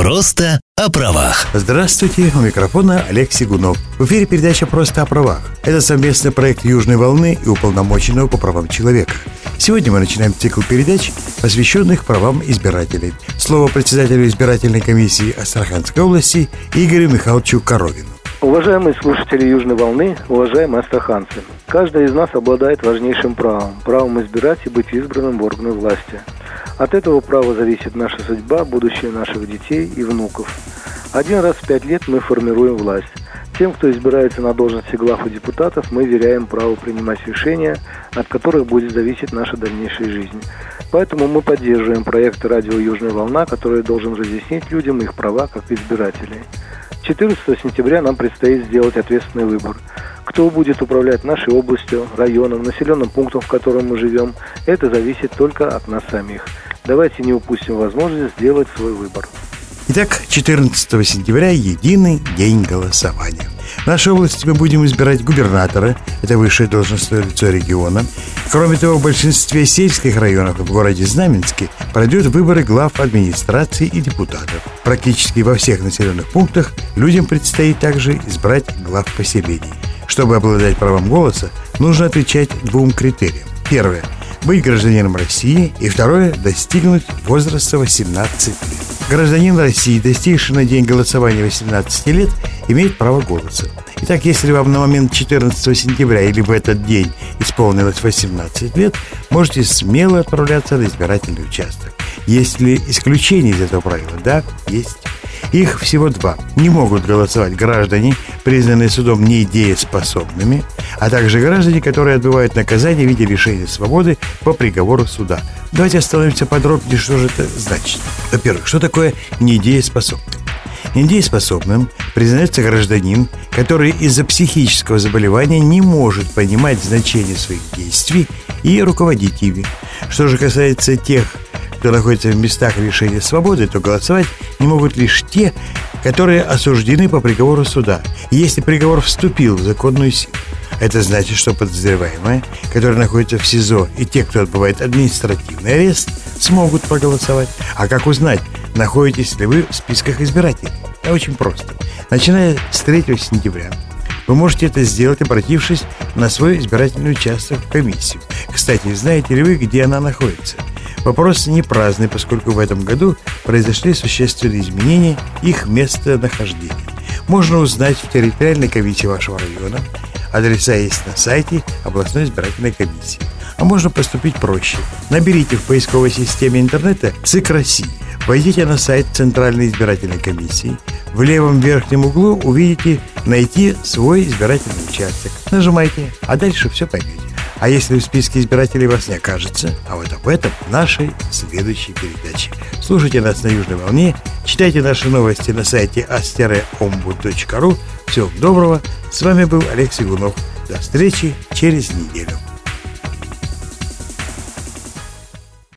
Просто о правах. Здравствуйте, у микрофона Олег Сигунов. В эфире передача «Просто о правах». Это совместный проект «Южной волны» и уполномоченного по правам человека. Сегодня мы начинаем цикл передач, посвященных правам избирателей. Слово председателю избирательной комиссии Астраханской области Игорю Михайловичу Коровину. Уважаемые слушатели «Южной волны», уважаемые астраханцы, каждый из нас обладает важнейшим правом избирать и быть избранным в органы власти. От этого права зависит наша судьба, будущее наших детей и внуков. Один раз в 5 лет мы формируем власть. Тем, кто избирается на должности глав и депутатов, мы веряем право принимать решения, от которых будет зависеть наша дальнейшая жизнь. Поэтому мы поддерживаем проект «Радио Южная волна», который должен разъяснить людям их права как избирателей. 14 сентября нам предстоит сделать ответственный выбор. Кто будет управлять нашей областью, районом, населенным пунктом, в котором мы живем, это зависит только от нас самих. Давайте не упустим возможность сделать свой выбор. Итак, 14 сентября – единый день голосования. В нашей области мы будем избирать губернатора, это высшее должностное лицо региона. Кроме того, в большинстве сельских районов в городе Знаменске пройдут выборы глав администрации и депутатов. Практически во всех населенных пунктах людям предстоит также избрать глав поселений. Чтобы обладать правом голоса, нужно отвечать двум критериям. Первое – быть гражданином России, и второе – достигнуть возраста 18 лет. Гражданин России, достигший на день голосования 18 лет, имеет право голоса. Итак, если вам на момент 14 сентября или в этот день исполнилось 18 лет, можете смело отправляться на избирательный участок. Есть ли исключения из этого правила? Да, есть. Их всего 2. Не могут голосовать граждане, признанные судом недееспособными, а также граждане, которые отбывают наказание в виде лишения свободы по приговору суда. Давайте остановимся подробнее, что же это значит. Во-первых, что такое недееспособный? Недееспособным признается гражданин, который из-за психического заболевания не может понимать значение своих действий и руководить ими. Что же касается тех, кто находится в местах лишения свободы, то голосовать не могут лишь те, которые осуждены по приговору суда, если приговор вступил в законную силу. Это значит, что подозреваемые, которые находятся в СИЗО, и те, кто отбывает административный арест, смогут проголосовать. А как узнать, находитесь ли вы в списках избирателей? Очень просто. Начиная с 3 сентября вы можете это сделать, обратившись на свой избирательный участок в комиссию. Кстати, знаете ли вы, где она находится? Вопрос не праздный, поскольку в этом году произошли существенные изменения их местонахождения. Можно узнать в территориальной комиссии вашего района. Адреса есть на сайте областной избирательной комиссии. А можно поступить проще. Наберите в поисковой системе интернета ЦИК России. Войдите на сайт Центральной избирательной комиссии. В левом верхнем углу увидите «Найти свой избирательный участок». Нажимайте, а дальше все поймете. А если в списке избирателей вас не окажется, а вот об этом в нашей следующей передаче. Слушайте нас на Южной волне, читайте наши новости на сайте as-ombuд.ru. Всего доброго. С вами был Олег Сигунов. До встречи через неделю.